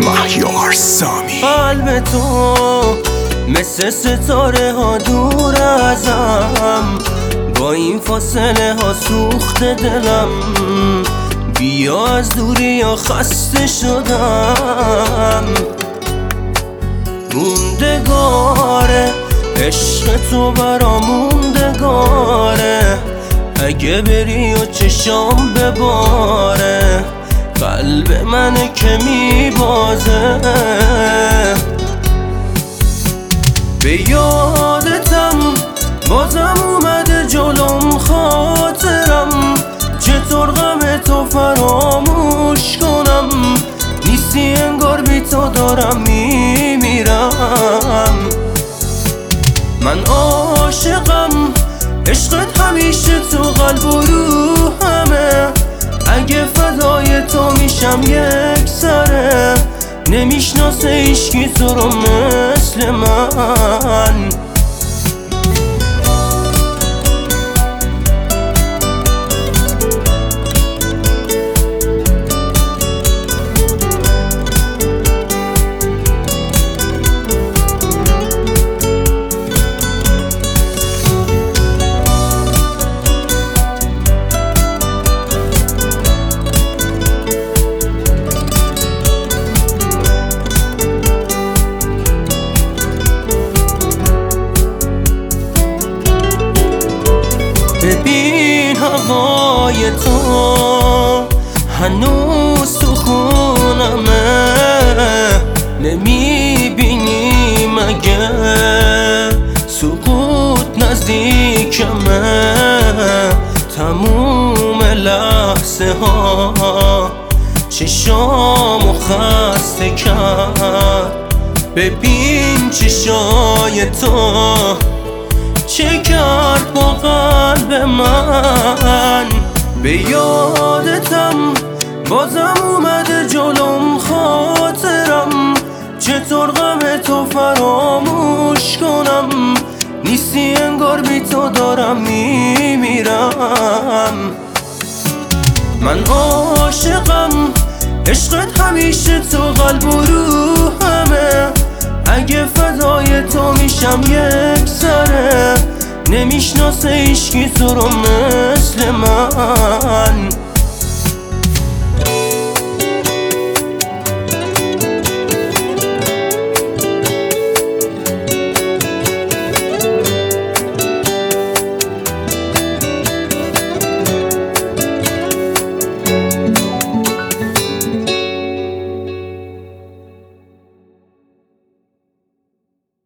مهیار سامی. قلب تو مثل ستاره ها دور ازم، با این فاصله ها سوخت دلم. بیا از دوری یا خسته شدم. موندگاره عشق تو برا موندگاره، اگه بری و چشام بباره قلب منه که میبازه. به یادتم بازم اومده جلوم خاطرم، چطور غم تو فراموش کنم؟ نیستی انگار بی تو دارم میمیرم. من عاشقم، عشقت همیشه تو قلب و روحمه، اگه فدای تو میشم یک سره، نمیشناسه هیچکی تو رو مثل من. ببین هوای تو هنوز تو خونمه، نمیبینی مگه سقوط نزدیکمه؟ تموم لحظه ها چشامو خسته کرد. ببین چشای تو چه کرد با قلب من. به یادتم بازم اومده جلوم خاطرم، چطور غم تو فراموش کنم؟ نیستی انگار بی تو دارم میمیرم. من عاشقم، عشقت همیشه تو قلب و روحمه، اگه فدای تو میشم یک سره، نمیشناسه هیچکی تو رو مثل من.